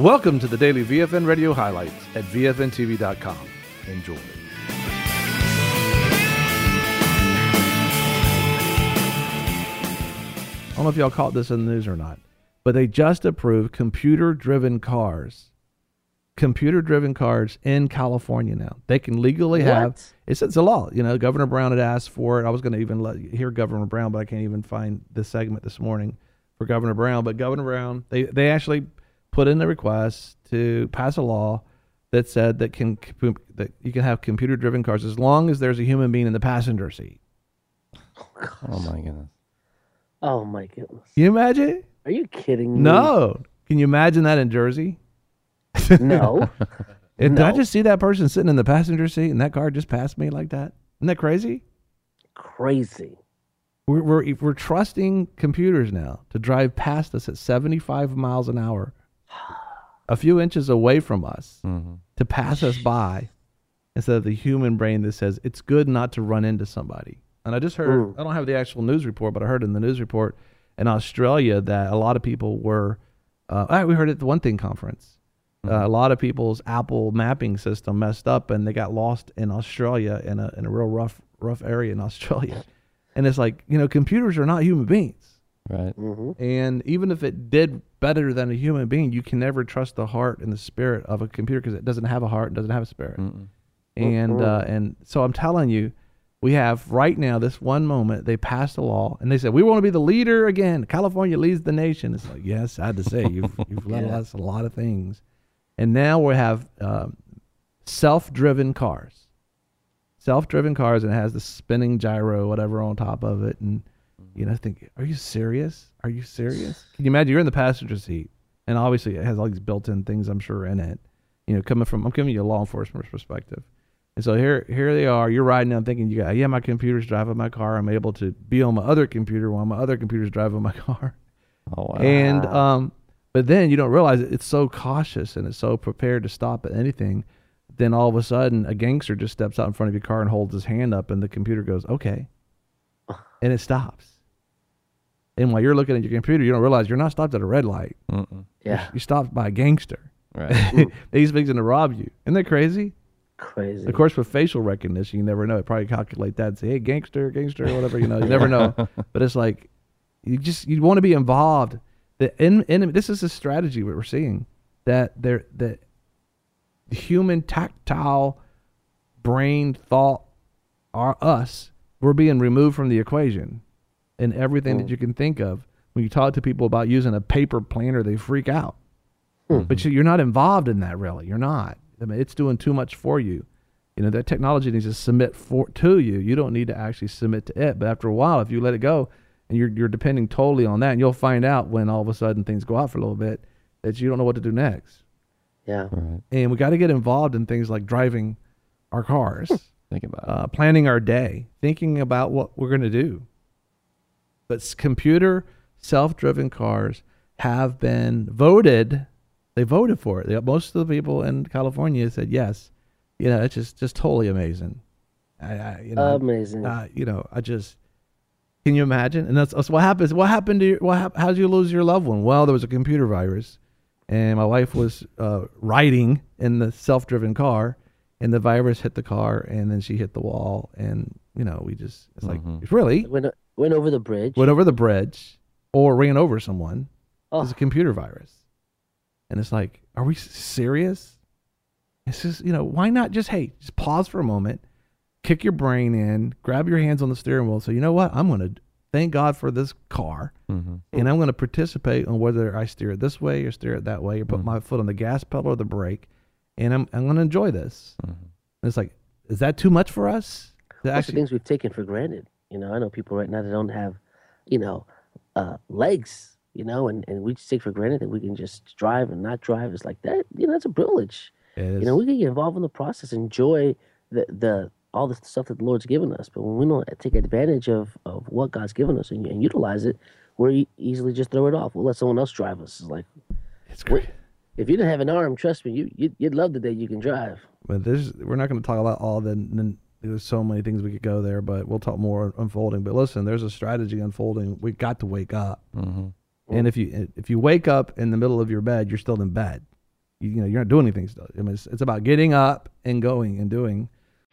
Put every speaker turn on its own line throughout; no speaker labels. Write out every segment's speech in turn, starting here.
Welcome to the daily VFN Radio highlights at VFNTV.com. Enjoy. I don't know if y'all caught this in the news or not, but they just approved computer-driven cars. Computer-driven cars in California now. They can legally have. It's a law. You know, Governor Brown had asked for it. I was going to even hear Governor Brown, but I can't even find the segment this morning for Governor Brown. But Governor Brown, they actually put in the request to pass a law that said that you can have computer-driven cars as long as there's a human being in the passenger seat.
Oh my goodness.
Oh my goodness.
Can you imagine?
Are you kidding me?
No. Can you imagine that in Jersey?
No.
Did I just see that person sitting in the passenger seat and that car just passed me like that? Isn't that crazy?
Crazy.
We're trusting computers now to drive past us at 75 miles an hour, a few inches away from us, to pass us by, instead of the human brain that says it's good not to run into somebody. And I just heard, I don't have the actual news report, but I heard in the news report in Australia that a lot of people were, we heard it at the One Thing conference. A lot of people's Apple mapping system messed up and they got lost in Australia in a real rough area in Australia. And it's like, you know, computers are not human beings.
Right.
And even if it did better than a human being, you can never trust the heart and the spirit of a computer because it doesn't have a heart and doesn't have a spirit. And so I'm telling you, we have right now this one moment, they passed a law and they said, we want to be the leader again. California leads the nation. It's like, yes, I had to say, you've let us a lot of things. And now we have self-driven cars. Self-driven cars, and it has the spinning gyro, whatever, on top of it. And, you know, think, are you serious? Are you serious? Can you imagine you're in the passenger seat, and obviously it has all these built-in things, I'm sure, in it. You know, I'm giving you a law enforcement perspective. And so here they are. You're riding, I'm thinking, my computer's driving my car. I'm able to be on my other computer while my other computer's driving my car.
Oh, wow.
And, but then you don't realize it's so cautious and it's so prepared to stop at anything. Then all of a sudden, a gangster just steps out in front of your car and holds his hand up, and the computer goes, okay. And it stops. And while you're looking at your computer, you don't realize you're not stopped at a red light.
Yeah.
You're stopped by a gangster.
Right.
He's fixing to rob you. Isn't that crazy?
Crazy.
Of course, with facial recognition, you never know. It probably calculate that and say, hey, gangster, whatever, you know. You never know. But it's like, you want to be involved. This is a strategy we're seeing, that the human tactile brain thought we're being removed from the equation, and everything that you can think of. When you talk to people about using a paper planner, they freak out. But you're not involved in that, really. You're not. I mean, it's doing too much for you. You know, that technology needs to submit to you. You don't need to actually submit to it. But after a while, if you let it go, and you're depending totally on that, and you'll find out when all of a sudden things go out for a little bit that you don't know what to do next.
Yeah.
Right.
And we got to get involved in things like driving our cars,
Think about it.
planning our day, thinking about what we're going to do. But computer self-driven cars have been voted. They voted for it. Most of the people in California said yes. You know, it's just totally amazing.
Amazing.
Can you imagine? And that's what happens. What happened to you? How'd you lose your loved one? Well, there was a computer virus, and my wife was riding in the self-driven car, and the virus hit the car, and then she hit the wall, and it's like, really
Went over the bridge.
Went over the bridge, or ran over someone.
Oh.
It's a computer virus, and it's like, are we serious? It's just, why not just pause for a moment. Kick your brain in, grab your hands on the steering wheel. So you know what? I'm going to thank God for this car, and I'm going to participate on whether I steer it this way or steer it that way, or put my foot on the gas pedal or the brake, and I'm going to enjoy this. And it's like, is that too much for us?
Those are things we've taken for granted. I know people right now that don't have, legs, and we just take for granted that we can just drive and not drive. It's like that, that's a privilege.
It is.
We can get involved in the process, enjoy the all the stuff that the Lord's given us. But when we don't take advantage of what God's given us and utilize it, we easily just throw it off. We'll let someone else drive us. It's like,
it's great.
If you didn't have an arm, trust me, you'd love the day you can drive.
But we're not going to talk about all there's so many things we could go there, but we'll talk more unfolding. But listen, there's a strategy unfolding. We got to wake up. And if you wake up in the middle of your bed, you're still in bed. you're not doing anything still. I mean, it's about getting up and going and doing.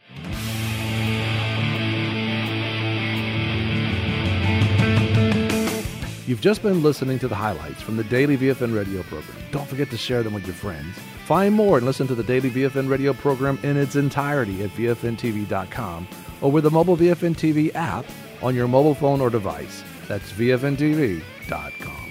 You've just been listening to the highlights from the Daily VFN radio program. Don't forget to share them with your friends. Find more and listen to the Daily VFN radio program in its entirety at VFNTV.com or with the mobile VFN TV app on your mobile phone or device. That's VFNTV.com.